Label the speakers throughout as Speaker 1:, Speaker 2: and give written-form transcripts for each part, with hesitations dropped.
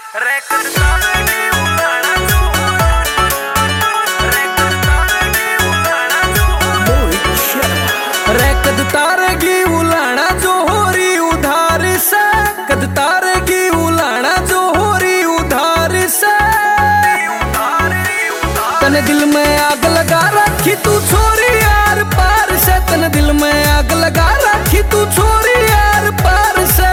Speaker 1: कद तारेगी उलाना जो हो रही उधार से, कद तारेगी उलाना जो हो रही उधार से। तन दिल में आग लगा रखी तू छोरी यार पार से, तन दिल में आग लगा रखी तू छोरी यार पार से।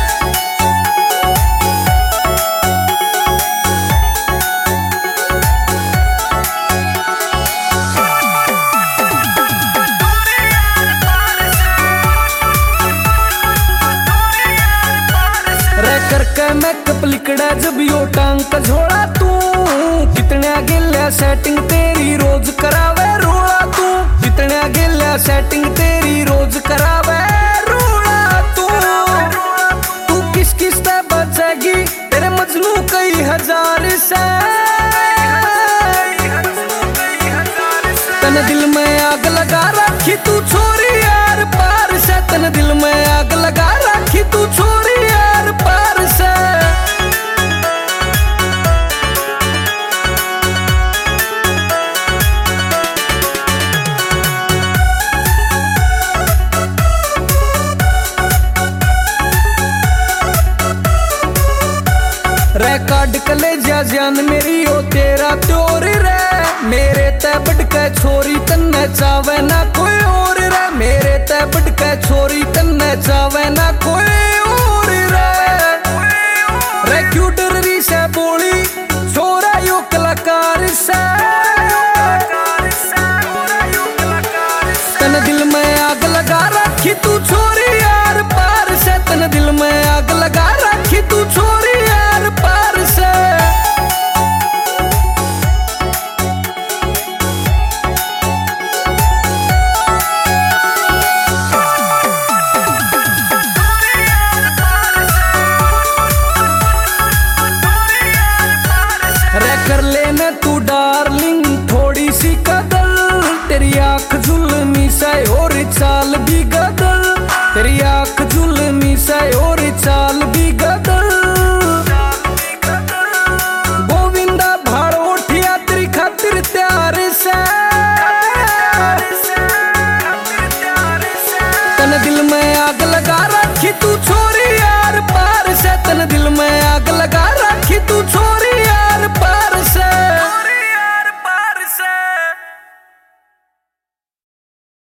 Speaker 1: करके मेकअप लिकड़ा जब यो टांग का झोला तू, कितने गिल्या सेटिंग तेरी रोज करावे रोला तू, कितने गिल्या सेटिंग तेरी रोज करावे रोला तू। तू किस किस से बचेगी तेरे मजनू कई हजार से। तन दिल में आग लगा रखी तू छोरी यार पार से, तन दिल में आग लगा रखी तू छोरी यार पार से। रिकॉर्ड कलेजा जान मेरी ओ तेरा त्योर रे, मेरे ते बढ़के छोरी तन्ने चावे ना कोई और रे, मेरे ते बढ़के छोरी तन्ने चावे ना कोई और रे क्यूटर री से बोली छोरा यो कलाकार से। तन दिल में आग लगा रखी तू छोरी यार पार से, तन दिल में आग लगा रखी तू छोरी यार पार से। कर लेना तू डार्लिंग थोड़ी सी कदर, तेरी आंख जुल्मी से और चाल भी गदर, तेरी आंख जुल्मी से और चाल भी गदर। गोविंदा भाड़ो उठिया तेरी खातिर प्यार से। तन दिल में आग लगा रखी तू छोरी यार पार से, तन दिल में आग लगा रखी तू छोरी।